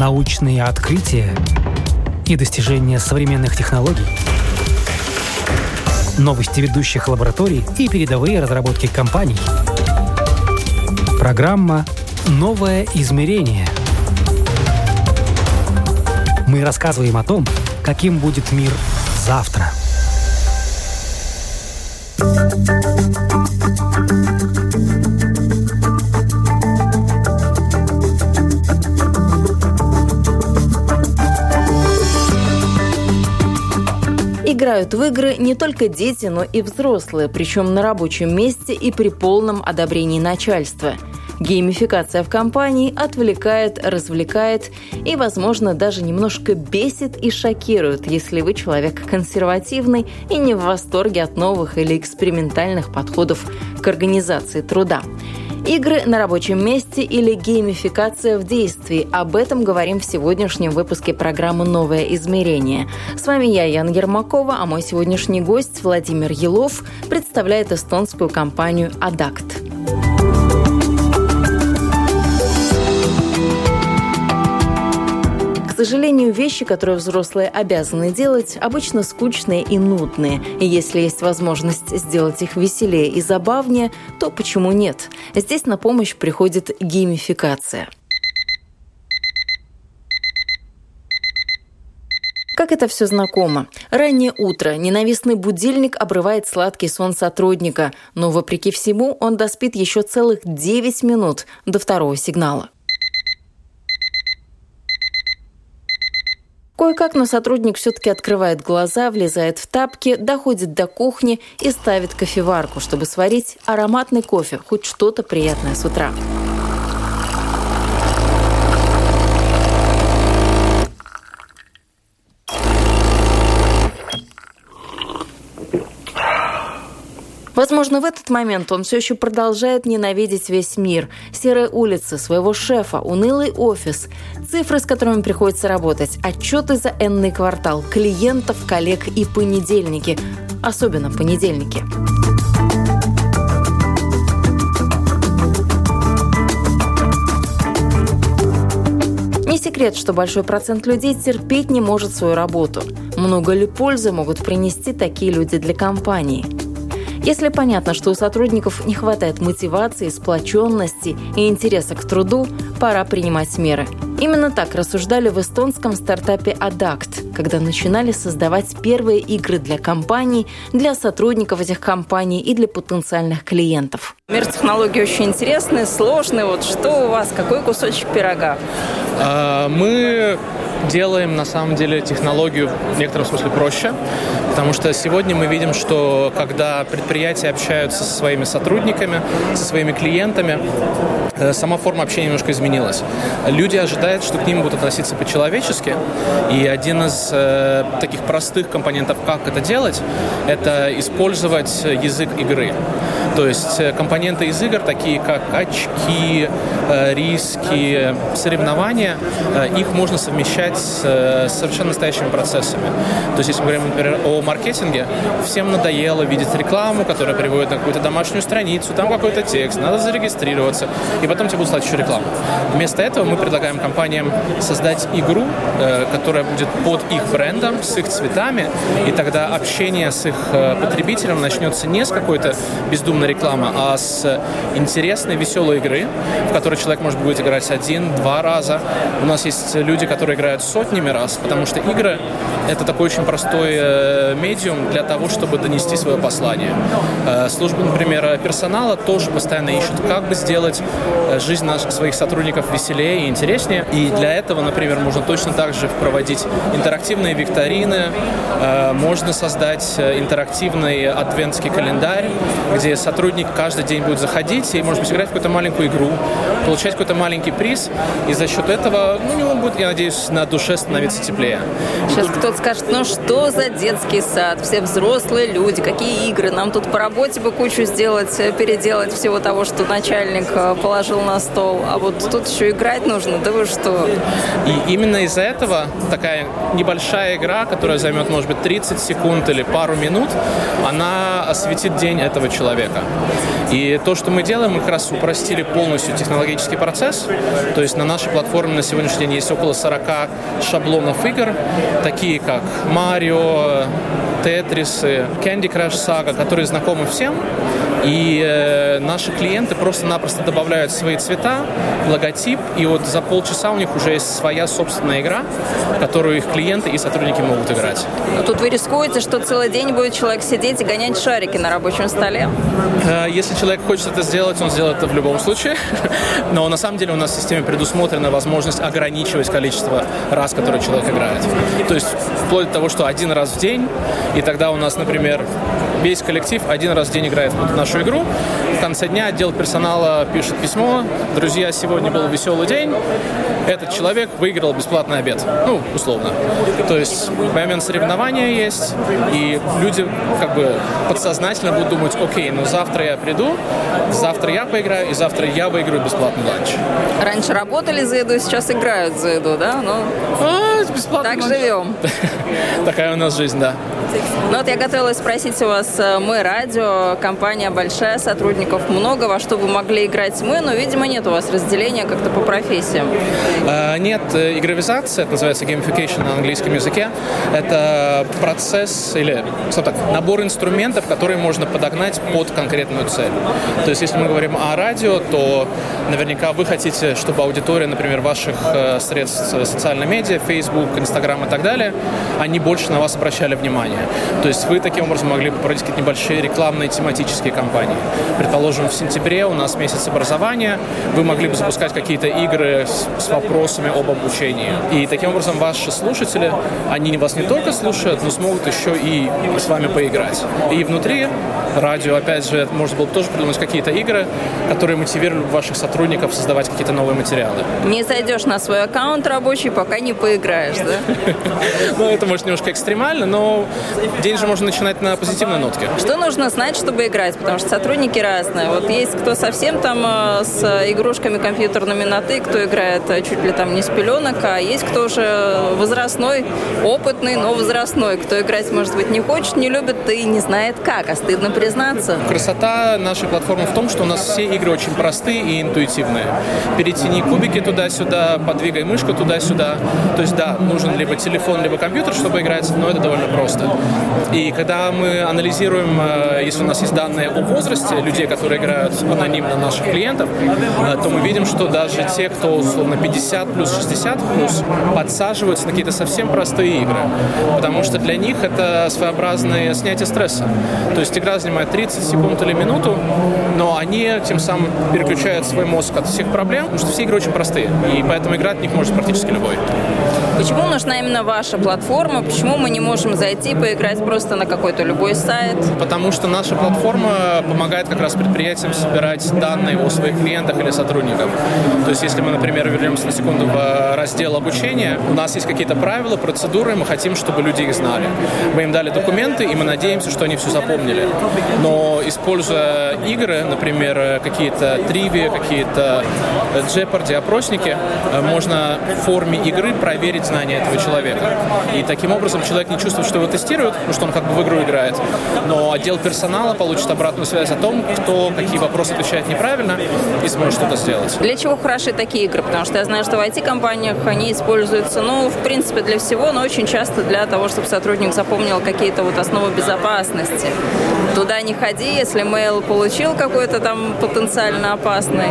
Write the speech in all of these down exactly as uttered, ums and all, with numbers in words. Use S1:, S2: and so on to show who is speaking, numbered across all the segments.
S1: научные открытия и достижения современных технологий, новости ведущих лабораторий и передовые разработки компаний. Программа «Новое измерение». Мы рассказываем о том, каким будет мир завтра.
S2: Играют в игры не только дети, но и взрослые, причем на рабочем месте и при полном одобрении начальства. Геймификация в компании отвлекает, развлекает и, возможно, даже немножко бесит и шокирует, если вы человек консервативный и не в восторге от новых или экспериментальных подходов к организации труда. Игры на рабочем месте или геймификация в действии. Об этом говорим в сегодняшнем выпуске программы «Новое измерение». С вами я, Яна Ермакова, а мой сегодняшний гость Владимир Елов представляет эстонскую компанию «Адакт». К сожалению, вещи, которые взрослые обязаны делать, обычно скучные и нудные. И если есть возможность сделать их веселее и забавнее, то почему нет? Здесь на помощь приходит геймификация. Как это все знакомо. Раннее утро, ненавистный будильник обрывает сладкий сон сотрудника, но, вопреки всему, он доспит еще целых девять минут до второго сигнала. Кое-как, но сотрудник все-таки открывает глаза, влезает в тапки, доходит до кухни и ставит кофеварку, чтобы сварить ароматный кофе, хоть что-то приятное с утра. Возможно, в этот момент он все еще продолжает ненавидеть весь мир. Серые улицы, своего шефа, унылый офис, цифры, с которыми приходится работать, отчеты за энный квартал, клиентов, коллег и понедельники. Особенно понедельники. Не секрет, что большой процент людей терпеть не может свою работу. Много ли пользы могут принести такие люди для компании? Если понятно, что у сотрудников не хватает мотивации, сплоченности и интереса к труду, пора принимать меры. Именно так рассуждали в эстонском стартапе «Адакт», когда начинали создавать первые игры для компаний, для сотрудников этих компаний и для потенциальных клиентов. Мир технологий очень интересный, сложный. Вот что у вас, какой кусочек пирога?
S3: Мы делаем, на самом деле, технологию в некотором смысле проще, потому что сегодня мы видим, что когда предприятия общаются со своими сотрудниками, со своими клиентами, сама форма общения немножко изменилась. Люди ожидают, что к ним будут относиться по-человечески, и один из э, таких простых компонентов, как это делать, это использовать язык игры. То есть компоненты из игр, такие как очки, э, риски, соревнования, э, их можно совмещать с э, совершенно настоящими процессами. То есть если мы говорим, например, о маркетинге, всем надоело видеть рекламу, которая приводит на какую-то домашнюю страницу, там какой-то текст, надо зарегистрироваться, и потом тебе будут слать еще рекламу. Вместо этого мы предлагаем компаниям создать игру, э, которая будет под их брендом, с их цветами, и тогда общение с их э, потребителем начнется не с какой-то бездумной рекламы, а с интересной, веселой игры, в которой человек может будет играть один-два раза. У нас есть люди, которые играют сотнями раз, потому что игры — это такой очень простой э, медиум для того, чтобы донести свое послание. Э, службы, например, персонала тоже постоянно ищут, как бы сделать жизнь наших своих сотрудников веселее и интереснее. И для этого, например, можно точно так же проводить интерактивные викторины, э, можно создать интерактивный адвентский календарь, где сотрудник каждый день будет заходить и, может быть, играть в какую-то маленькую игру, получать какой-то маленький приз, и за счет этого, ну, у него будет, я надеюсь, на душе становиться теплее.
S2: Сейчас кто-то скажет, ну что за детский сад, все взрослые люди, какие игры, нам тут по работе бы кучу сделать, переделать всего того, что начальник положил на стол, а вот тут еще играть нужно, да вы что?
S3: И именно из-за этого такая небольшая игра, которая займет, может быть, тридцать секунд или пару минут, она осветит день этого человека. И то, что мы делаем, мы как раз упростили полностью технологический процесс. То есть на нашей платформе на сегодняшний день есть около сорок шаблонов игр, такие как Марио, Тетрисы, Candy Crush Saga, которые знакомы всем. И э, наши клиенты просто-напросто добавляют свои цвета, логотип, и вот за полчаса у них уже есть своя собственная игра, которую их клиенты и сотрудники могут играть.
S4: Но тут вы рискуете, что целый день будет человек сидеть и гонять шарики на рабочем столе?
S3: Э, если человек хочет это сделать, он сделает это в любом случае. Но на самом деле у нас в системе предусмотрена возможность ограничивать количество раз, которые человек играет. То есть вплоть до того, что один раз в день, и тогда у нас, например, весь коллектив один раз в день играет в нашу игру. В конце дня отдел персонала пишет письмо: друзья, сегодня был веселый день, этот человек выиграл бесплатный обед. Ну, условно. То есть момент соревнования есть, и люди как бы подсознательно будут думать: окей, ну завтра я приду, завтра я поиграю, и завтра я выиграю бесплатный ланч.
S4: Раньше работали за еду, сейчас играют за еду, да? Ну,
S3: а, бесплатный
S4: так
S3: ланч.
S4: Живем.
S3: Такая у нас жизнь, да.
S4: Ну вот я готовилась спросить у вас: мы радио, компания большая, сотрудников много, во что вы могли играть мы, но, видимо, нет у вас разделения как-то по профессиям.
S3: А, нет, игровизация, это называется gamification на английском языке, это процесс или так, набор инструментов, которые можно подогнать под конкретную цель. То есть, если мы говорим о радио, то наверняка вы хотите, чтобы аудитория, например, ваших средств социальной медиа, Facebook, Instagram и так далее, они больше на вас обращали внимание. То есть вы таким образом могли бы проводить какие-то небольшие рекламные тематические кампании. Предположим, в сентябре у нас месяц образования, вы могли бы запускать какие-то игры с, с вопросами об обучении. И таким образом ваши слушатели, они вас не только слушают, но смогут еще и с вами поиграть. И внутри радио, опять же, можно было бы тоже придумать какие-то игры, которые мотивировали ваших сотрудников создавать какие-то новые материалы.
S4: Не зайдешь на свой аккаунт рабочий, пока не поиграешь, да?
S3: Ну, это может немножко экстремально, но день же можно начинать на позитивной нотке.
S4: Что нужно знать, чтобы играть? Потому что сотрудники разные. Вот есть кто совсем там с игрушками компьютерными на «ты», кто играет чуть ли там не с пеленок, а есть кто уже возрастной, опытный, но возрастной, кто играть, может быть, не хочет, не любит, да и не знает как, а стыдно признаться.
S3: Красота нашей платформы в том, что у нас все игры очень простые и интуитивные. Перетяни кубики туда-сюда, подвигай мышку туда-сюда. То есть, да, нужен либо телефон, либо компьютер, чтобы играть, но это довольно просто. И когда мы анализируем, если у нас есть данные о возрасте людей, которые играют анонимно наших клиентов, то мы видим, что даже те, кто условно пятьдесят плюс, шестьдесят плюс, подсаживаются на какие-то совсем простые игры. Потому что для них это своеобразное снятие стресса. То есть игра занимает тридцать секунд или минуту, но они тем самым переключают свой мозг от всех проблем, потому что все игры очень простые. И поэтому играть в них может практически любой.
S4: Почему нужна именно ваша платформа? Почему мы не можем зайти, поиграть просто на какой-то любой сайт?
S3: Потому что наша платформа помогает как раз предприятиям собирать данные о своих клиентах или сотрудниках. То есть, если мы, например, вернемся на секунду в раздел обучения, у нас есть какие-то правила, процедуры, мы хотим, чтобы люди их знали. Мы им дали документы, и мы надеемся, что они все запомнили. Но, используя игры, например, какие-то тривии, какие-то Jeopardy, опросники, можно в форме игры проверить знания этого человека. И таким образом человек не чувствует, что его тестируют, потому что он как бы в игру играет, но отдел персонала получит обратную связь о том, кто какие вопросы отвечает неправильно, и сможет что-то сделать.
S4: Для чего хороши такие игры? Потому что я знаю, что в ай ти-компаниях они используются, ну, в принципе, для всего, но очень часто для того, чтобы сотрудник запомнил какие-то вот основы безопасности. Туда не ходи, если мейл получил какой-то там потенциально опасный.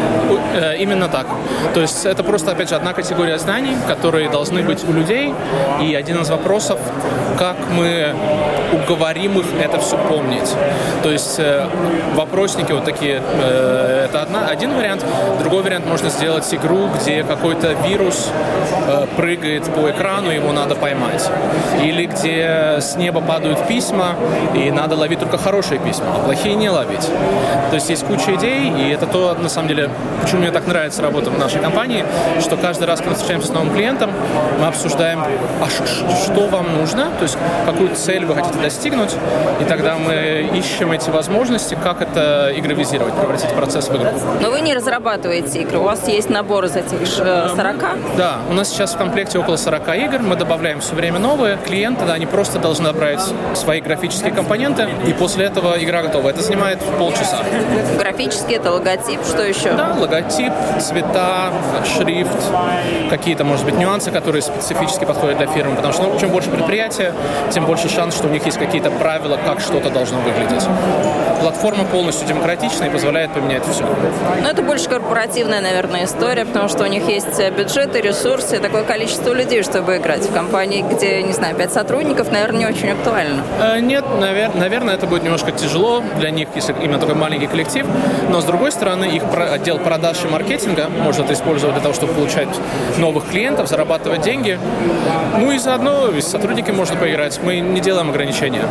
S3: Именно так. То есть это просто, опять же, одна категория знаний, которые должны быть у людей, и один из вопросов, как мы уговорим их это все помнить. То есть вопросники вот такие, это одна, один вариант. Другой вариант, можно сделать игру, где какой-то вирус прыгает по экрану, его надо поймать. Или где с неба падают письма, и надо ловить только хорошие письма, а плохие не ловить. То есть есть куча идей, и это то, на самом деле, почему мне так нравится работа в нашей компании, что каждый раз, когда мы встречаемся с новым клиентом, мы обсуждаем, а что вам нужно, то есть какую цель вы хотите достигнуть, и тогда мы ищем эти возможности, как это игровизировать, превратить процесс в игру.
S4: Но вы не разрабатываете игры, у вас есть набор из этих сорока?
S3: Да, у нас сейчас в комплекте около сорока игр, мы добавляем все время новые. Клиенты, да, они просто должны добавить свои графические компоненты, и после этого игра готова. Это занимает полчаса.
S4: Графический — это логотип, что еще?
S3: Да, логотип, цвета, шрифт, какие-то, может быть, нюансы, которые специфически подходят для фирмы, потому что ну, чем больше предприятия, тем больше шанс, что у них есть какие-то правила, как что-то должно выглядеть. Платформа полностью демократична и позволяет поменять все.
S4: Ну, это больше корпоративная, наверное, история, потому что у них есть бюджеты, ресурсы, такое количество людей, чтобы играть. В компании, где, не знаю, пять сотрудников, наверное, не очень актуально.
S3: Э, нет, навер- наверное, это будет немножко тяжело для них, если именно такой маленький коллектив, но, с другой стороны, их про- отдел продаж и маркетинга можно это использовать для того, чтобы получать новых клиентов, зарабатывать деньги. Ну и заодно и с сотрудниками можно поиграть. Мы не делаем ограничения.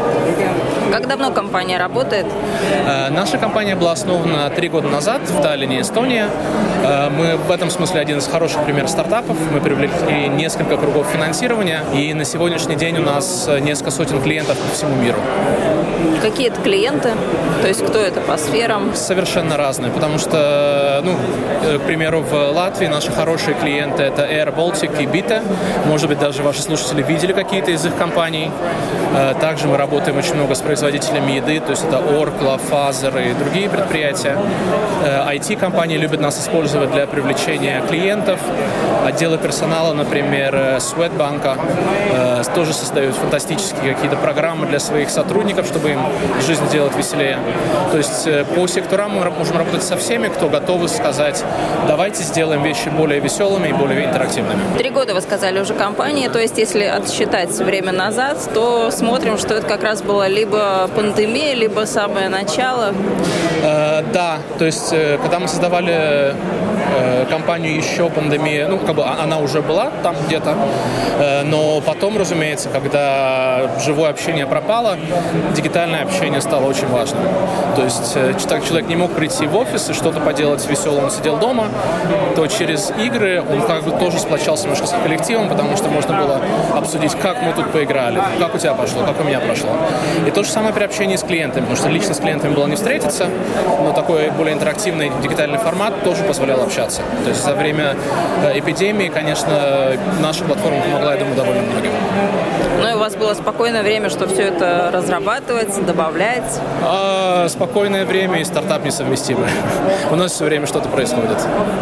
S4: Как давно компания работает?
S3: Э, наша компания была основана три года назад в Таллине, Эстония. Э, мы в этом смысле один из хороших примеров стартапов. Мы привлекли несколько кругов финансирования, и на сегодняшний день у нас несколько сотен клиентов по всему миру.
S4: Какие это клиенты? То есть кто это по сферам?
S3: Совершенно разные, потому что, ну, к примеру, в Латвии наши хорошие клиенты — это Air Baltic и Bita. Может быть, даже ваши слушатели видели какие-то из их компаний. Также мы работаем очень много с производителями еды, то есть это Orkla, Fazer и другие предприятия. ай ти-компании любят нас использовать для привлечения клиентов. Отделы персонала, например, Swedbank, тоже создают фантастические какие-то программы для своих сотрудников, чтобы им жизнь делать веселее. То есть по секторам мы можем работать со всеми, кто готовы сказать, давайте сделаем вещи более веселыми и более интерактивными.
S4: Три года, вы сказали, уже компания, то есть если отсчитать время назад, то смотрим, что это как раз была либо пандемия, либо самое начало.
S3: Э, да, то есть когда мы создавали компанию, еще пандемия, ну, как бы она уже была там где-то, но потом, разумеется, когда живое общение пропало, дигитальное общение стало очень важным. То есть, так человек не мог прийти в офис и что-то поделать веселое, он сидел дома, то через игры он как бы тоже сплочался немножко с коллективом, потому что можно было обсудить, как мы тут поиграли, как у тебя пошло, как у меня прошло. И то же самое при общении с клиентами, потому что лично с клиентами было не встретиться, но такой более интерактивный дигитальный формат тоже позволял общаться. То есть за время эпидемии, конечно, наша платформа помогла, я думаю, довольно многим.
S4: Ну и у вас было спокойное время, что все это разрабатывать, добавлять?
S3: А, спокойное время и стартап несовместимы. У нас все время что-то происходит.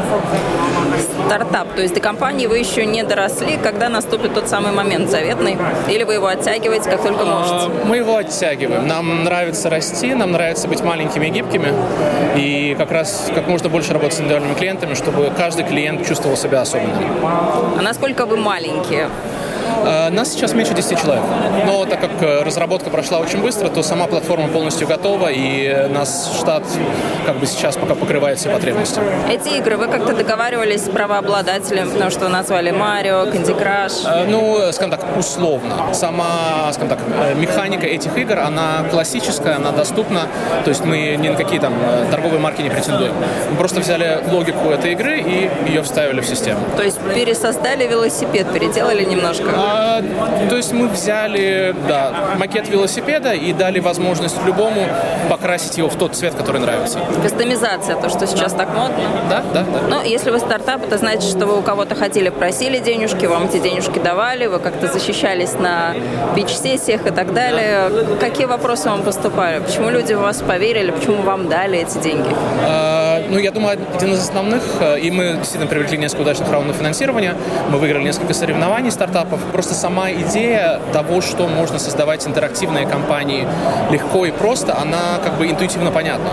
S4: Стартап, то есть до компании вы еще не доросли, когда наступит тот самый момент заветный? Или вы его оттягиваете, как только можете?
S3: Мы его оттягиваем. Нам нравится расти, нам нравится быть маленькими и гибкими. И как раз как можно больше работать с индивидуальными клиентами, чтобы каждый клиент чувствовал себя особенным.
S4: А насколько вы маленькие?
S3: Нас сейчас меньше десяти человек. Но так как разработка прошла очень быстро, то сама платформа полностью готова, и наш штат как бы сейчас пока покрывает все потребности.
S4: Эти игры вы как-то договаривались с правообладателем, потому что вы назвали Марио, Candy Crush?
S3: Ну, скажем так, условно. Сама, скажем так, механика этих игр, она классическая, она доступна. То есть мы ни на какие там торговые марки не претендуем. Мы просто взяли логику этой игры и ее вставили в систему.
S4: То есть пересоздали велосипед, переделали немножко?
S3: А, то есть мы взяли, да, макет велосипеда и дали возможность любому покрасить его в тот цвет, который нравится.
S4: Кастомизация, то, что сейчас так модно.
S3: Да, да, да.
S4: Ну, если вы стартап, это значит, что вы у кого-то хотели, просили денежки, вам эти денежки давали, вы как-то защищались на питч-сессиях и так далее. Какие вопросы вам поступали? Почему люди в вас поверили? Почему вам дали эти деньги?
S3: А, ну, я думаю, один из основных, и мы действительно привлекли несколько удачных раундов финансирования, мы выиграли несколько соревнований стартапов. Просто сама идея того, что можно создавать интерактивные компании легко и просто, она как бы интуитивно понятна.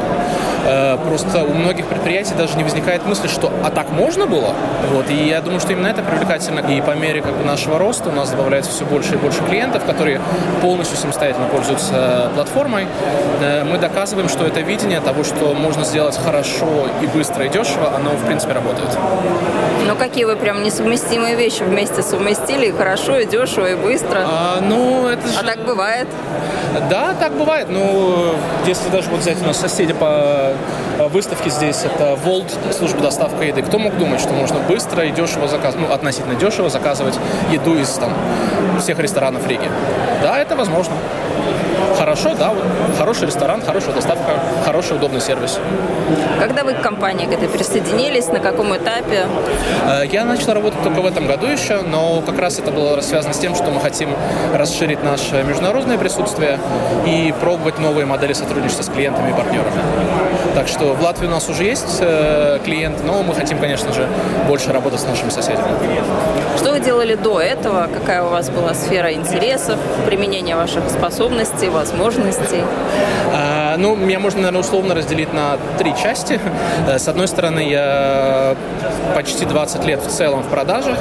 S3: Просто у многих предприятий даже не возникает мысли, что «а так можно было?». Вот. И я думаю, что именно это привлекательно. И по мере как бы, нашего роста у нас добавляется все больше и больше клиентов, которые полностью самостоятельно пользуются платформой. Мы доказываем, что это видение того, что можно сделать хорошо хорошо и быстро и дешево, оно, в принципе, работает.
S4: Ну, какие вы прям несовместимые вещи вместе совместили, и хорошо, и дешево, и быстро?
S3: А, ну, это же...
S4: А так бывает?
S3: Да, так бывает. Ну, если даже вот взять у нас соседи по выставке здесь, это Волт, служба доставки еды. Кто мог думать, что можно быстро и дешево заказывать, ну, относительно дешево заказывать еду из там всех ресторанов Риги? Да, это возможно. Хорошо, да, вот, хороший ресторан, хорошая доставка, хороший, удобный сервис.
S4: Когда вы к компании к этой присоединились, на каком этапе?
S3: Я начал работать только в этом году еще, но как раз это было связано с тем, что мы хотим расширить наше международное присутствие и пробовать новые модели сотрудничества с клиентами и партнерами. Так что в Латвии у нас уже есть клиент, но мы хотим, конечно же, больше работать с нашими соседями.
S4: Что вы делали до этого? Какая у вас была сфера интересов, применение ваших способностей, возможностей?
S3: А, ну, меня можно, наверное, условно разделить на три части. С одной стороны, я почти двадцать лет в целом в продажах.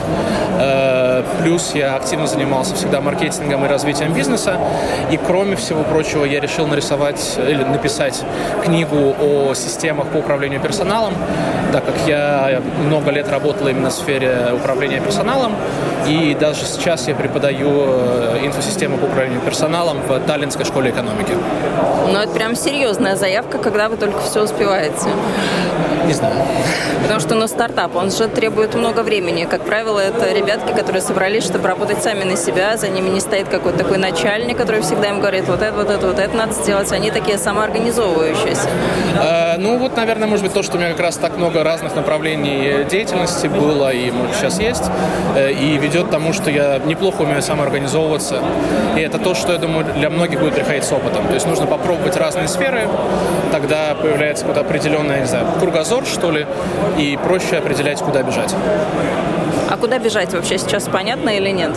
S3: Плюс я активно занимался всегда маркетингом и развитием бизнеса. И, кроме всего прочего, я решил нарисовать или написать книгу о системах по управлению персоналом, так как я много лет работал именно в сфере управления персоналом. И даже сейчас я преподаю инфосистему по управлению персоналом в Таллинской школе экономики.
S4: Ну, это прям серьезная заявка, когда вы только все успеваете.
S3: Не знаю.
S4: Потому что, ну, стартап, он же требует много времени. Как правило, это ребятки, которые собрались, чтобы работать сами на себя. За ними не стоит какой-то такой начальник, который всегда им говорит, вот это, вот это, вот это надо сделать. Они такие самоорганизовывающиеся.
S3: А, ну, вот, наверное, может быть, то, что у меня как раз так много разных направлений деятельности было и может, сейчас есть, и ведет к тому, что я неплохо умею самоорганизовываться. И это то, что, я думаю, для многих будет приходить с опытом. То есть нужно попробовать разные сферы, тогда появляется какой-то определенный, не знаю, кругозор, что ли, и проще определять, куда бежать.
S4: А куда бежать вообще сейчас, понятно или нет?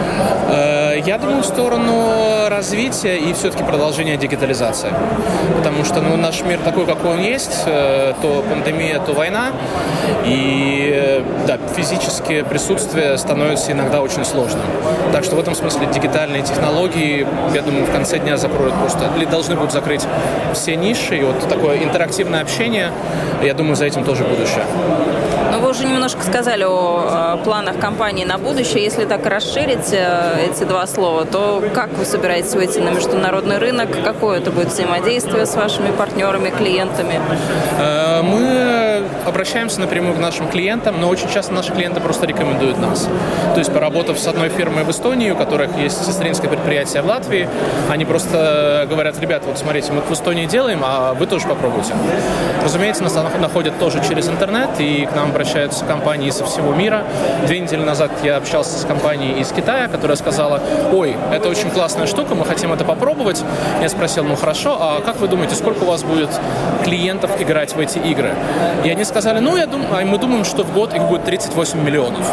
S3: Я думаю, в сторону развития и все-таки продолжения дигитализации. Потому что ну, наш мир такой, какой он есть, то пандемия, то война. И да, физическое присутствие становится иногда очень сложным. Так что в этом смысле дигитальные технологии, я думаю, в конце дня закроют просто, или должны будут закрыть все ниши. И вот такое интерактивное общение, я думаю, за этим тоже будущее.
S4: Но вы уже немножко сказали о, о планах компании на будущее. Если так расширить э, эти два слова, то как вы собираетесь выйти на международный рынок? Какое это будет взаимодействие с вашими партнерами, клиентами?
S3: Мы обращаемся напрямую к нашим клиентам, но очень часто наши клиенты просто рекомендуют нас. То есть, поработав с одной фирмой в Эстонии, у которых есть сестринское предприятие в Латвии, они просто говорят, ребят, вот смотрите, мы в Эстонии делаем, а вы тоже попробуйте. Разумеется, нас находят тоже через интернет, и к нам обращаются компании со всего мира. Две недели назад я общался с компанией из Китая, которая сказала, ой, это очень классная штука, мы хотим это попробовать. Я спросил, ну хорошо, а как вы думаете, сколько у вас будет клиентов играть в эти игры? И они сказали, ну, я думаю, мы думаем, что в год их будет тридцать восемь миллионов.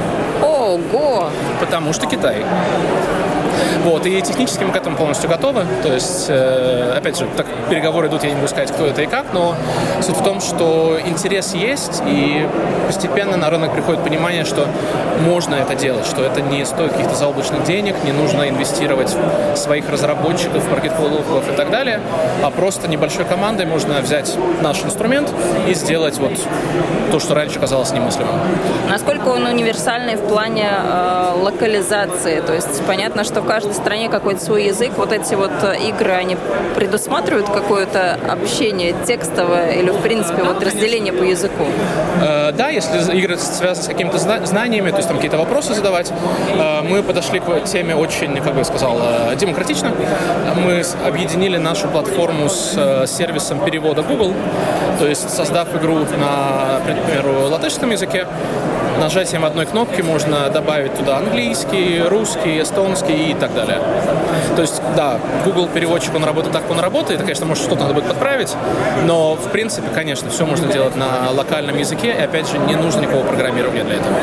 S4: Ого!
S3: Потому что Китай. Вот, и технически мы к этому полностью готовы. То есть, э, опять же, так переговоры идут, я не могу сказать, кто это и как, но суть в том, что интерес есть, и постепенно на рынок приходит понимание, что можно это делать, что это не стоит каких-то заоблачных денег, не нужно инвестировать в своих разработчиков, маркетологов и так далее, а просто небольшой командой можно взять наш инструмент и сделать вот то, что раньше казалось немыслимым.
S4: Насколько он универсальный в плане э, локализации? То есть понятно, что в каждой стране какой-то свой язык. Вот эти вот игры, они предусматривают какое-то общение текстовое или, в принципе, вот разделение по языку?
S3: Э, да, если игры связаны с какими-то зна- знаниями, то есть там какие-то вопросы задавать, э, мы подошли к теме очень, как бы я сказал, э, демократично. Мы объединили нашу платформу с э, сервисом перевода Google, то есть создав игру на, к примеру, латышском языке, нажатием одной кнопки можно добавить туда английский, русский, эстонский и так далее. То есть, да, Google переводчик, он работает так, как он работает, и, конечно, может, что-то надо будет подправить, но, в принципе, конечно, все можно делать на локальном языке, и, опять же, не нужно никакого программирования для этого.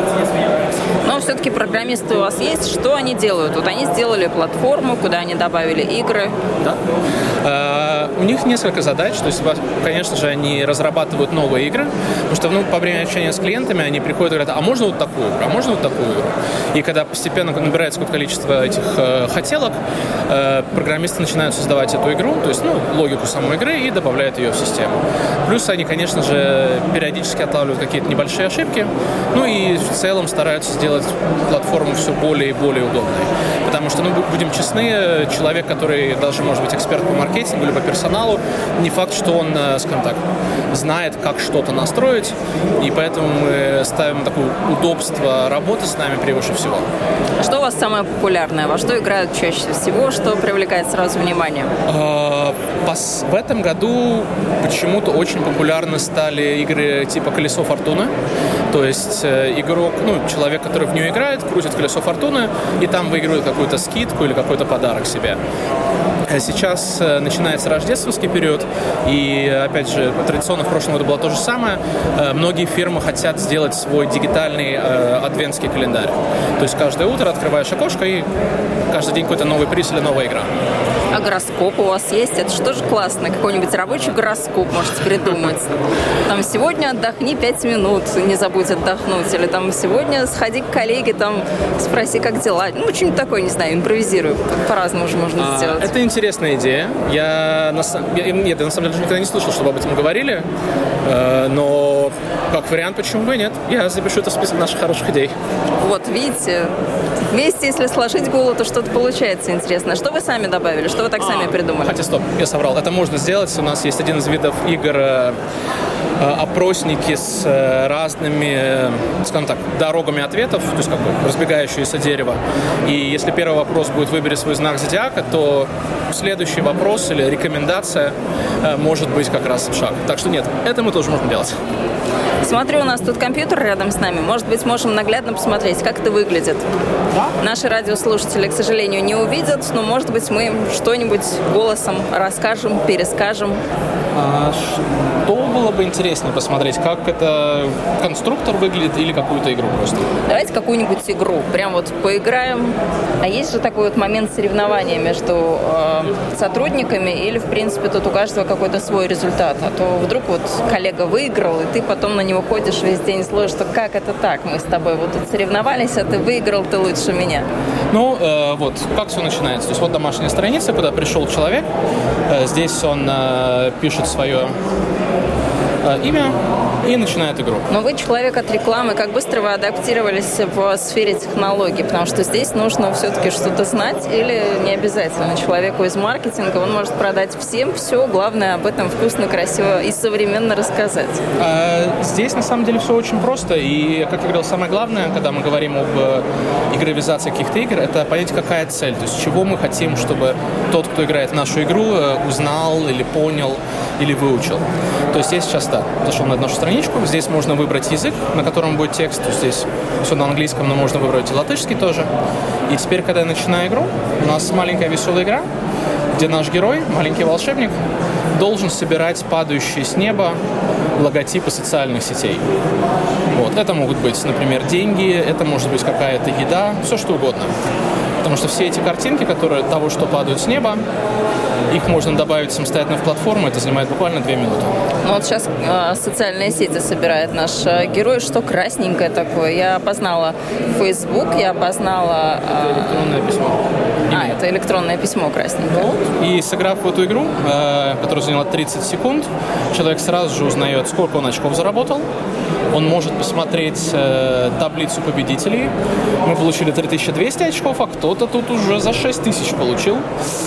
S4: Но все-таки программисты у вас есть. Что они делают? Вот они сделали платформу, куда они добавили игры.
S3: Да. Uh, у них несколько задач. То есть, конечно же, они разрабатывают новые игры, потому что ну, по времени общения с клиентами они приходят и говорят, а можно вот такую игру, а можно вот такую игру. И когда постепенно набирается какое-то количество количество этих э, хотелок, э, программисты начинают создавать эту игру, то есть, ну, логику самой игры и добавляют ее в систему. Плюс они, конечно же, периодически отлавливают какие-то небольшие ошибки, ну и в целом стараются сделать платформу все более и более удобной. Потому что, ну, будем честны, человек, который даже, может быть, эксперт по маркетингу или по персоналу, не факт, что он, скажем так, знает, как что-то настроить, и поэтому мы ставим такое удобство работы с нами превыше всего.
S4: Что у вас самое популярное? Во что играют чаще всего? Что привлекает сразу внимание?
S3: В этом году почему-то очень популярны стали игры типа «Колесо фортуны». То есть игрок, ну, человек, который в нее играет, крутит колесо фортуны, и там выигрывает какую-то скидку или какой-то подарок себе. Сейчас начинается рождественский период, и, опять же, традиционно в прошлом году было то же самое. Многие фирмы хотят сделать свой дигитальный э, адвентский календарь. То есть каждое утро открываешь окошко, и каждый день какой-то новый приз или новая игра.
S4: А гороскоп у вас есть? Это что же классно? Какой-нибудь рабочий гороскоп можете придумать. Там сегодня отдохни пять минут, не забудь отдохнуть. Или там сегодня сходи к коллеге, там спроси, как дела. Ну, что-нибудь такое, не знаю, импровизирую. По-разному же можно
S3: а,
S4: сделать.
S3: Это интересная идея. Я, на, я, нет, я на самом деле никогда не слышал, чтобы об этом говорили. Э, но как вариант, почему бы и нет? Я запишу это в список наших хороших идей.
S4: Вот, видите, вместе, если сложить голову, то что-то получается интересно. Что вы сами добавили? Что вы так сами придумали?
S3: Хотя, стоп, я соврал. Это можно сделать. У нас есть один из видов игр э, э, опросники с э, разными, э, скажем так, дорогами ответов, то есть как бы разбегающиеся дерево. И если первый вопрос будет «выбери свой знак зодиака», то следующий вопрос или рекомендация э, может быть как раз шаг. Так что нет, это мы тоже можем делать.
S4: Смотрю, у нас тут компьютер рядом с нами. Может быть, можем наглядно посмотреть, как это выглядит. Да? Наши радиослушатели, к сожалению, не увидят, но, может быть, мы что-нибудь голосом расскажем, перескажем.
S3: А что было бы интереснее посмотреть? Как это конструктор выглядит или какую-то игру просто?
S4: Давайте какую-нибудь игру. Прям вот поиграем. А есть же такой вот момент соревнования между э, сотрудниками или, в принципе, тут у каждого какой-то свой результат. А то вдруг вот коллега выиграл, и ты потом на него ходишь весь день и слышишь, что как это так? Мы с тобой вот тут соревновались, а ты выиграл, ты лучше меня.
S3: Ну, э, вот, как все начинается. То есть вот домашняя страница, куда пришел человек. Э, здесь он э, пишет свое э, имя и начинает игру.
S4: Но вы человек от рекламы. Как быстро вы адаптировались в сфере технологий? Потому что здесь нужно все-таки что-то знать или не обязательно. Человеку из маркетинга он может продать всем все. Главное об этом вкусно, красиво и современно рассказать.
S3: А, здесь на самом деле все очень просто. И, как я говорил, самое главное, когда мы говорим об игровизации каких-то игр, это понять, какая цель. То есть чего мы хотим, чтобы тот, кто играет в нашу игру, узнал или понял, или выучил. То есть я сейчас, да, зашел на нашу страничку. Здесь можно выбрать язык, на котором будет текст. То есть здесь все на английском, но можно выбрать и латышский тоже. И теперь, когда я начинаю игру, у нас маленькая веселая игра, где наш герой, маленький волшебник, должен собирать падающие с неба логотипы социальных сетей. Вот. Это могут быть, например, деньги, это может быть какая-то еда, все что угодно. Потому что все эти картинки, которые того, что падают с неба, их можно добавить самостоятельно в платформу, это занимает буквально две минуты.
S4: Ну вот сейчас э, социальные сети собирает наш э, герой. Что красненькое такое? Я опознала Facebook, я опознала...
S3: Э... Это электронное письмо.
S4: А, это электронное письмо красненькое.
S3: И сыграв в эту игру, э, которая заняла тридцать секунд, человек сразу же узнает, сколько он очков заработал. Он может посмотреть э, таблицу победителей. Мы получили три тысячи двести очков, а кто-то тут уже за шесть тысяч получил.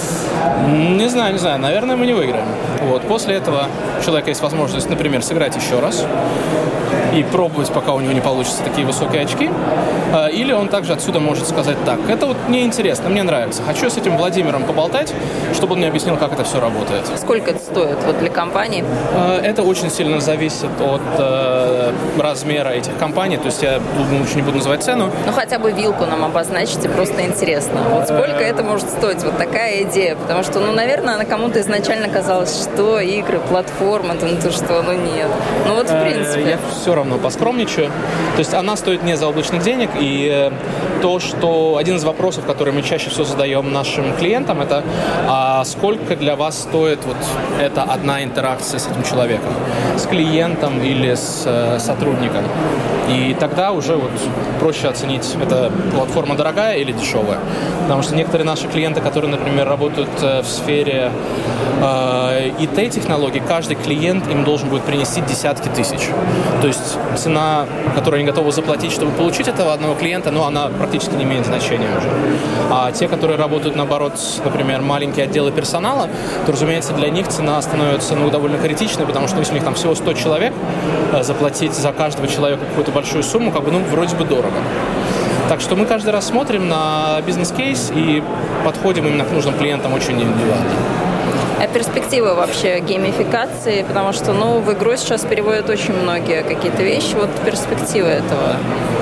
S3: Не знаю, не знаю. Наверное, мы не выиграем. Вот. После этого у человека есть возможность, например, сыграть еще раз и пробовать, пока у него не получатся такие высокие очки. Или он также отсюда может сказать так: это вот мне интересно, мне нравится. Хочу с этим Владимиром поболтать, чтобы он мне объяснил, как это все работает.
S4: Сколько это стоит вот для компании?
S3: Это очень сильно зависит от э, размера этих компаний. То есть я лучше не буду называть цену.
S4: Ну хотя бы вилку нам обозначите, просто интересно. Вот сколько это может стоить? Вот такая идея. Потому что, ну, наверное, она кому-то изначально казалась, что игры, платформа, ну ты что, ну нет. Ну вот в принципе.
S3: Я все равно поскромничаю. То есть она стоит не заоблачных денег, и то, что один из вопросов, который мы чаще всего задаем нашим клиентам, это а сколько для вас стоит вот эта одна интеракция с этим человеком, с клиентом или с э, сотрудником. И тогда уже вот проще оценить, эта платформа дорогая или дешевая. Потому что некоторые наши клиенты, которые, например, работают в сфере э, ай ти-технологий, каждый клиент им должен будет принести десятки тысяч. То есть цена, которую они готовы заплатить, чтобы получить этого одного клиента, ну, она практически не имеет значения уже. А те, которые работают, наоборот, например, маленькие отделы персонала, то, разумеется, для них цена становится, ну, довольно критичной, потому что если у них там всего сто человек, заплатить за каждого человека какую-то большую сумму, как бы, ну, вроде бы дорого. Так что мы каждый раз смотрим на бизнес-кейс и подходим именно к нужным клиентам очень индивидуально.
S4: А перспективы вообще геймификации, потому что, ну, в игру сейчас переводят очень многие какие-то вещи. Вот перспективы этого.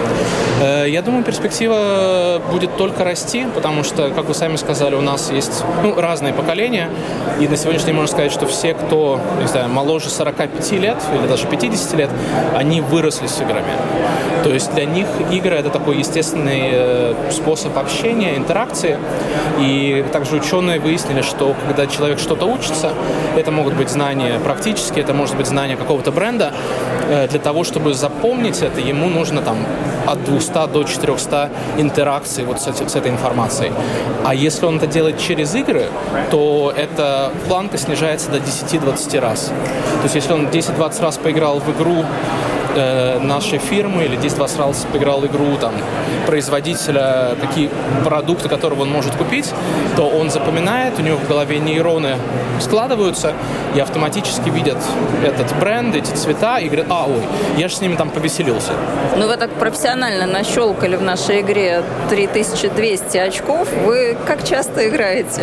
S3: Я думаю, перспектива будет только расти, потому что, как вы сами сказали, у нас есть, ну, разные поколения, и на сегодняшний день можно сказать, что все, кто, не знаю, моложе сорока пяти лет или даже пятидесяти лет, они выросли с играми. То есть для них игры — это такой естественный способ общения, интеракции. И также ученые выяснили, что когда человек что-то учится, это могут быть знания практические, это может быть знания какого-то бренда. Для того, чтобы запомнить это, ему нужно там от двухсот до четырехсот интеракций вот с, с этой информацией. А если он это делает через игры, то эта планка снижается до десяти-двадцати раз. То есть если он десять-двадцать раз поиграл в игру э, нашей фирмы или десять-двадцать раз поиграл в игру там, производителя, какие продукты, которые он может купить, то он запоминает, у него в голове нейроны складываются и автоматически видят этот бренд, эти цвета и говорят: а, ой, я же с ними там повеселился.
S4: Ну, вы так профессионально нащелкали в нашей игре три тысячи двести очков. Вы как часто играете?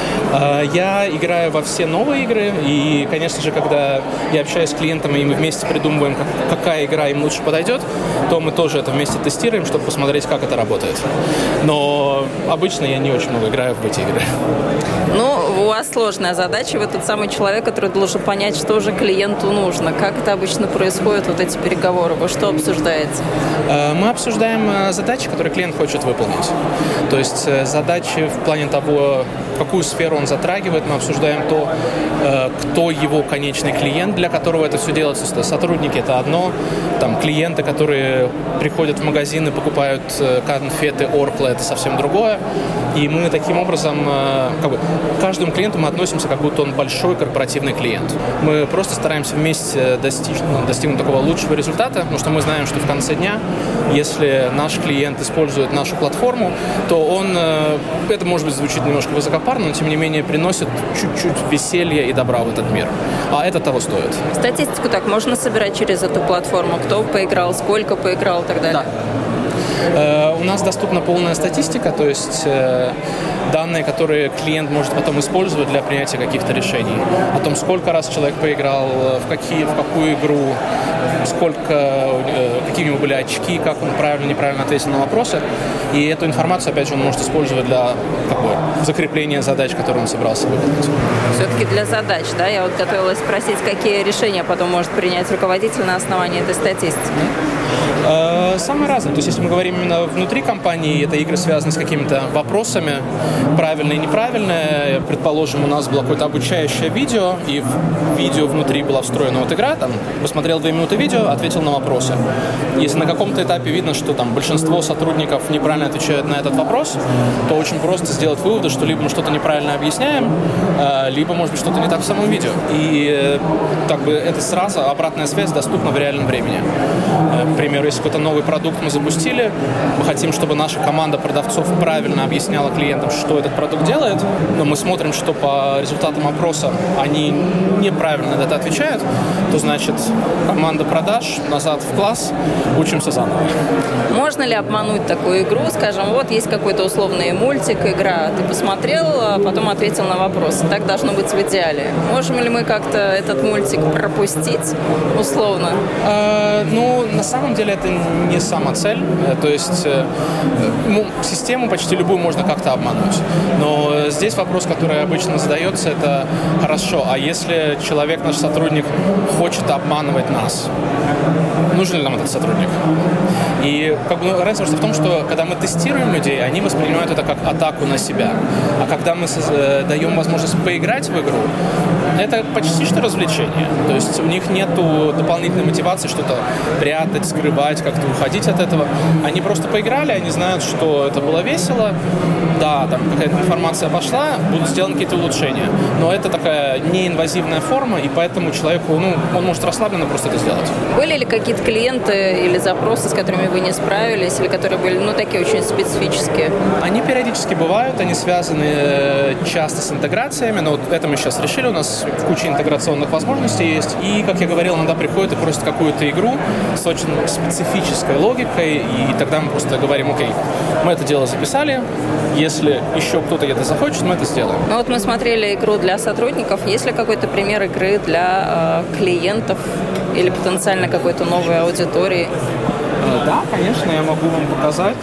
S3: Я играю во все новые игры, и, конечно же, когда я общаюсь с клиентами, и мы вместе придумываем, как, какая игра им лучше подойдет, то мы тоже это вместе тестируем, чтобы посмотреть, как это работает. Но обычно я не очень много играю в эти игры.
S4: Ну, у вас сложная задача. Вы тот самый человек, который должен понять, что же клиенту нужно. Как это обычно происходит, вот эти переговоры? Вы что обсуждаете?
S3: Мы обсуждаем задачи, которые клиент хочет выполнить. То есть задачи в плане того, какую сферу он затрагивает. Мы обсуждаем то, кто его конечный клиент, для которого это все делается. Сотрудники — это одно. Там клиенты, которые приходят в магазин и покупают конфеты Оркла — это совсем другое. И мы таким образом, как бы, к каждому клиенту мы относимся, как будто он большой корпоративный клиент. Мы просто стараемся вместе достичь, ну, достигнуть такого лучшего результата, потому что мы знаем, что в конце дня, если наш клиент использует нашу платформу, то он, это, может быть, звучит немножко высокопарно, но тем не менее приносит чуть-чуть веселья и добра в этот мир. А это того стоит.
S4: Статистику так можно собирать через эту платформу? Кто поиграл, сколько поиграл и так далее?
S3: Да. У нас доступна полная статистика, то есть данные, которые клиент может потом использовать для принятия каких-то решений. О том, сколько раз человек поиграл, в, какие, в какую игру, сколько, какие у него были очки, как он правильно, неправильно ответил на вопросы. И эту информацию, опять же, он может использовать для такого закрепления задач, которые он собирался выполнить.
S4: Все-таки для задач, да? Я вот готовилась спросить, какие решения потом может принять руководитель на основании этой статистики.
S3: Самые разные. То есть, если мы говорим именно внутри компании, это игры связаны с какими-то вопросами, правильное и неправильное. Предположим, у нас было какое-то обучающее видео, и в видео внутри была встроена вот игра, там, посмотрел две минуты видео, ответил на вопросы. Если на каком-то этапе видно, что там большинство сотрудников неправильно отвечают на этот вопрос, то очень просто сделать выводы, что либо мы что-то неправильно объясняем, либо, может быть, что-то не так в самом видео. И так бы это сразу обратная связь доступна в реальном времени. К примеру, если какой-то новый продукт мы запустили, мы хотим, чтобы наша команда продавцов правильно объясняла клиентам, что этот продукт делает, но мы смотрим, что по результатам опроса они неправильно на это отвечают, то значит команда продаж назад в класс, учимся заново.
S4: Можно ли обмануть такую игру? Скажем, вот есть какой-то условный мультик, игра, ты посмотрел, а потом ответил на вопрос. Так должно быть в идеале. Можем ли мы как-то этот мультик пропустить условно?
S3: А, ну, на самом деле это не сама цель. То есть ну, систему почти любую можно как-то обмануть. Но здесь вопрос, который обычно задается, это хорошо, а если человек, наш сотрудник, хочет обманывать нас, нужен ли нам этот сотрудник? И как бы, разница в том, что когда мы тестируем людей, они воспринимают это как атаку на себя. А когда мы даем возможность поиграть в игру, это почти что развлечение. То есть у них нет дополнительной мотивации что-то прятать, скрывать, как-то уходить от этого. Они просто поиграли, они знают, что это было весело. Да, там какая-то информация пошла, будут сделаны какие-то улучшения. Но это такая неинвазивная форма, и поэтому человеку, ну, он может расслабленно просто это сделать.
S4: Были ли какие-то клиенты или запросы, с которыми вы не справились, или которые были, ну, такие очень специфические?
S3: Они периодически бывают, они связаны часто с интеграциями, но вот это мы сейчас решили, у нас куча интеграционных возможностей есть. И, как я говорил, иногда приходят и просят какую-то игру с очень специфической логикой, и тогда мы просто говорим: окей, мы это дело записали, если еще кто-то это захочет, мы это сделаем.
S4: Ну вот мы смотрели игру для сотрудников. Есть ли какой-то пример игры для э, клиентов или потенциально какой-то новой аудитории?
S3: Да, конечно, я могу вам показать.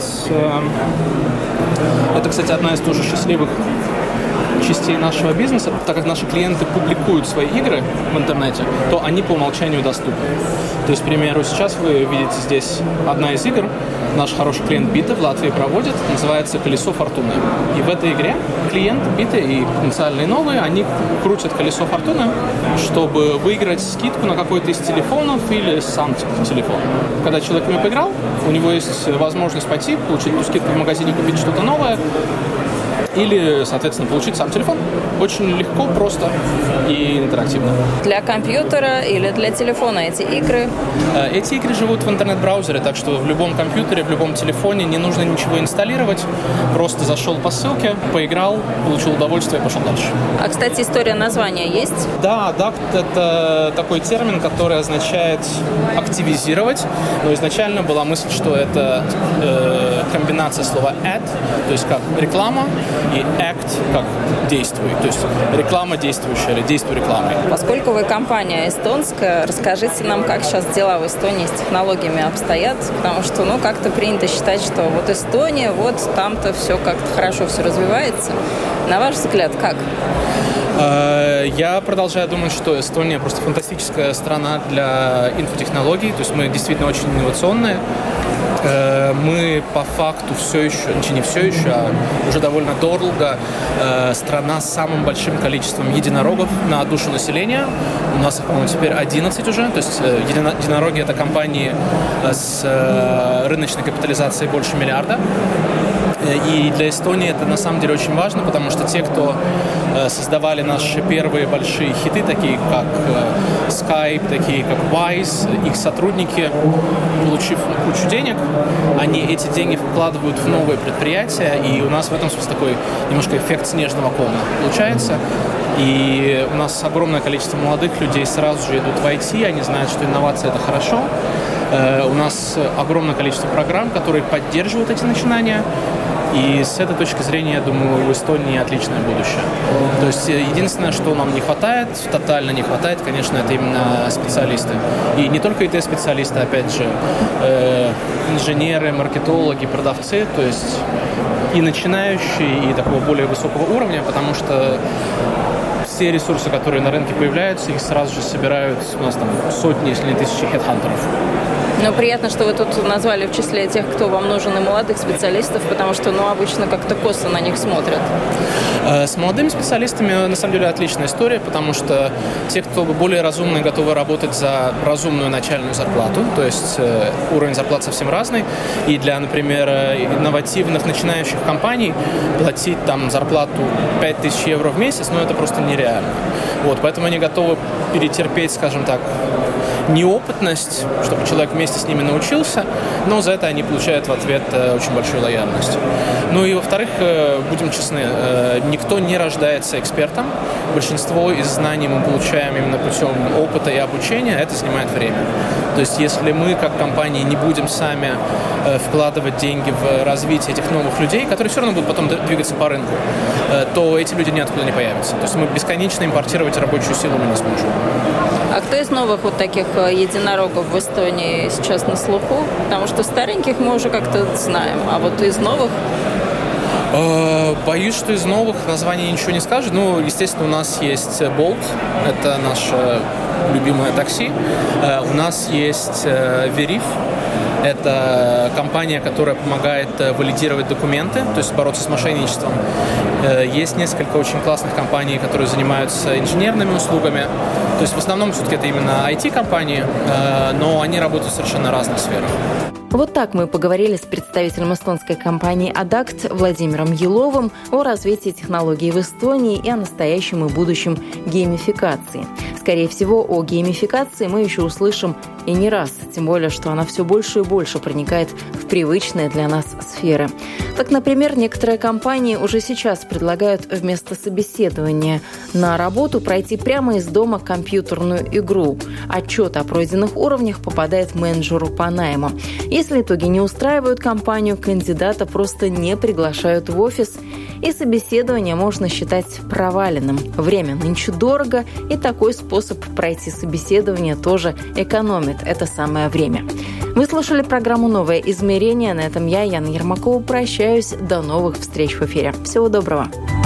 S3: Это, кстати, одна из тоже счастливых частей нашего бизнеса. Так как наши клиенты публикуют свои игры в интернете, то они по умолчанию доступны. То есть, к примеру, сейчас вы видите здесь одна из игр. Наш хороший клиент Биты в Латвии проводит, называется «Колесо фортуны». И в этой игре клиенты Биты и потенциальные новые, они крутят колесо фортуны, чтобы выиграть скидку на какой-то из телефонов или сам телефон. Когда человек в него поиграл, у него есть возможность пойти, получить ту скидку в магазине, купить что-то новое, или, соответственно, получить сам телефон. Очень легко, просто и интерактивно.
S4: Для компьютера или для телефона эти игры?
S3: Эти игры живут в интернет-браузере, так что в любом компьютере, в любом телефоне не нужно ничего инсталлировать. Просто зашел по ссылке, поиграл, получил удовольствие и пошел дальше.
S4: А, кстати, история названия есть?
S3: Да, дакт — это такой термин, который означает активизировать. Но изначально была мысль, что это э, комбинация слова ad, то есть как реклама, и act как действуй, то есть реклама действующая или действуй рекламой.
S4: Поскольку вы компания эстонская, расскажите нам, как сейчас дела в Эстонии с технологиями обстоят, потому что, ну, как-то принято считать, что вот Эстония, вот там-то все как-то хорошо все развивается. На ваш взгляд, как?
S3: Я продолжаю думать, что Эстония просто фантастическая страна для инфотехнологий, то есть мы действительно очень инновационные. Мы по факту все еще, не все еще, а уже довольно долго страна с самым большим количеством единорогов на душу населения. У нас их, по-моему, теперь одиннадцать уже. То есть единороги — это компании с рыночной капитализацией больше миллиарда. И для Эстонии это на самом деле очень важно, потому что те, кто создавали наши первые большие хиты, такие как Skype, такие как Wise, их сотрудники, получив кучу денег, они эти деньги вкладывают в новые предприятия, и у нас в этом смысле такой немножко эффект снежного кома получается. И у нас огромное количество молодых людей сразу же идут в ай ти, они знают, что инновация — это хорошо. У нас огромное количество программ, которые поддерживают эти начинания. И с этой точки зрения, я думаю, в Эстонии отличное будущее. То есть единственное, что нам не хватает, тотально не хватает, конечно, это именно специалисты. И не только ай ти-специалисты, опять же, э, инженеры, маркетологи, продавцы, то есть и начинающие, и такого более высокого уровня, потому что все ресурсы, которые на рынке появляются, их сразу же собирают у нас там сотни, если не тысячи хедхантеров.
S4: Ну, приятно, что вы тут назвали в числе тех, кто вам нужен, и молодых специалистов, потому что, ну, обычно как-то косо на них смотрят.
S3: С молодыми специалистами, на самом деле, отличная история, потому что те, кто более разумные, готовы работать за разумную начальную зарплату, то есть э, уровень зарплат совсем разный, и для, например, инновативных начинающих компаний платить там зарплату пять тысяч евро в месяц, ну, это просто нереально. Вот, поэтому они готовы перетерпеть, скажем так, неопытность, чтобы человек вместе с ними научился, но за это они получают в ответ очень большую лояльность. Ну и, во-вторых, будем честны, никто не рождается экспертом. Большинство из знаний мы получаем именно путем опыта и обучения, это занимает время. То есть если мы, как компания, не будем сами вкладывать деньги в развитие этих новых людей, которые все равно будут потом двигаться по рынку, то эти люди ниоткуда не появятся. То есть мы бесконечно импортировать рабочую силу мы не сможем.
S4: А кто из новых вот таких единорогов в Эстонии сейчас на слуху? Потому что стареньких мы уже как-то знаем, а вот из новых...
S3: Боюсь, что из новых названий ничего не скажу. Ну, естественно, у нас есть Bolt, это наше любимое такси. У нас есть Veriff. Это компания, которая помогает валидировать документы, то есть бороться с мошенничеством. Есть несколько очень классных компаний, которые занимаются инженерными услугами. То есть в основном все-таки это именно ай ти-компании, но они работают в совершенно разных сферах.
S2: Вот так мы поговорили с представителем эстонской компании Адакт Владимиром Еловым о развитии технологий в Эстонии и о настоящем и будущем геймификации. Скорее всего, о геймификации мы еще услышим и не раз, тем более, что она все больше и больше проникает в привычные для нас сферы. Так, например, некоторые компании уже сейчас предлагают вместо собеседования на работу пройти прямо из дома компьютерную игру. Отчет о пройденных уровнях попадает менеджеру по найму. Если итоги не устраивают компанию, кандидата просто не приглашают в офис, и собеседование можно считать проваленным. Время нынче дорого, и такой способ пройти собеседование тоже экономит это самое время. Вы слушали программу «Новое измерение». На этом я, Яна Ермакова, прощаюсь. До новых встреч в эфире. Всего доброго.